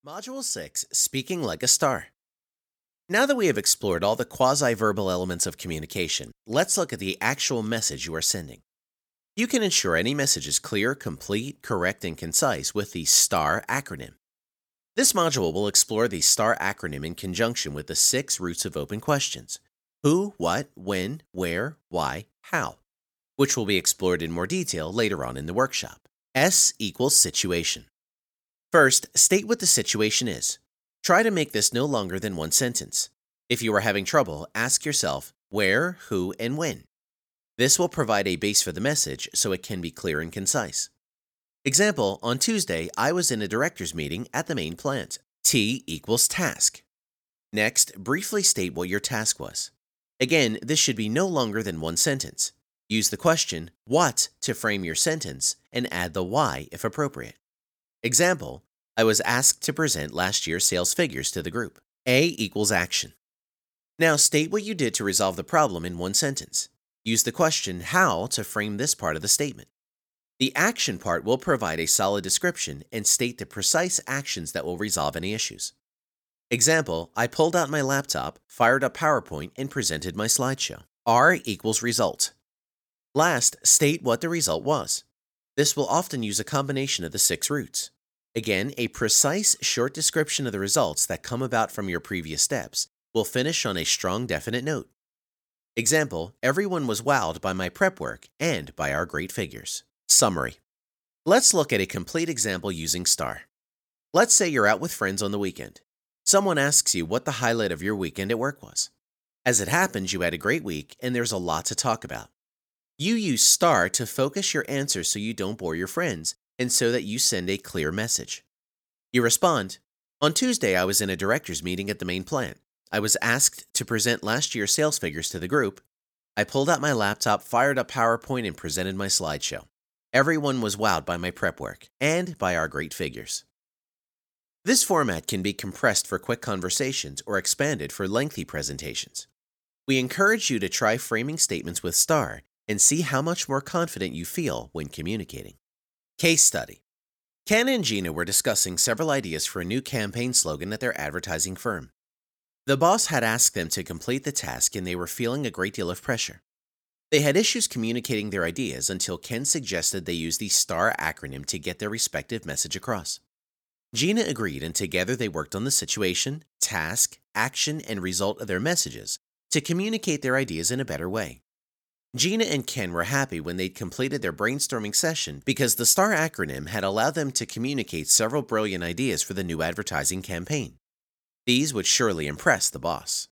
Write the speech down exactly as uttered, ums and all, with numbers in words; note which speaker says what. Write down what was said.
Speaker 1: Module six, Speaking Like a Star. Now that we have explored all the quasi-verbal elements of communication, let's look at the actual message you are sending. You can ensure any message is clear, complete, correct, and concise with the STAR acronym. This module will explore the STAR acronym in conjunction with the six roots of open questions: who, what, when, where, why, how, which will be explored in more detail later on in the workshop. S equals situation. First, state what the situation is. Try to make this no longer than one sentence. If you are having trouble, ask yourself where, who, and when. This will provide a base for the message so it can be clear and concise. Example, on Tuesday, I was in a director's meeting at the main plant. T equals task. Next, briefly state what your task was. Again, this should be no longer than one sentence. Use the question, what, to frame your sentence, and add the why if appropriate. Example, I was asked to present last year's sales figures to the group. A equals action. Now state what you did to resolve the problem in one sentence. Use the question, how, to frame this part of the statement. The action part will provide a solid description and state the precise actions that will resolve any issues. Example, I pulled out my laptop, fired up PowerPoint, and presented my slideshow. R equals result. Last, state what the result was. This will often use a combination of the six roots. Again, a precise, short description of the results that come about from your previous steps will finish on a strong, definite note. Example, everyone was wowed by my prep work and by our great figures. Summary. Let's look at a complete example using STAR. Let's say you're out with friends on the weekend. Someone asks you what the highlight of your weekend at work was. As it happens, you had a great week and there's a lot to talk about. You use STAR to focus your answer so you don't bore your friends and so that you send a clear message. You respond, on Tuesday I was in a director's meeting at the main plant. I was asked to present last year's sales figures to the group. I pulled out my laptop, fired up PowerPoint, and presented my slideshow. Everyone was wowed by my prep work and by our great figures. This format can be compressed for quick conversations or expanded for lengthy presentations. We encourage you to try framing statements with STAR and see how much more confident you feel when communicating. Case study. Ken and Gina were discussing several ideas for a new campaign slogan at their advertising firm. The boss had asked them to complete the task and they were feeling a great deal of pressure. They had issues communicating their ideas until Ken suggested they use the STAR acronym to get their respective message across. Gina agreed and together they worked on the situation, task, action, and result of their messages to communicate their ideas in a better way. Gina and Ken were happy when they'd completed their brainstorming session because the STAR acronym had allowed them to communicate several brilliant ideas for the new advertising campaign. These would surely impress the boss.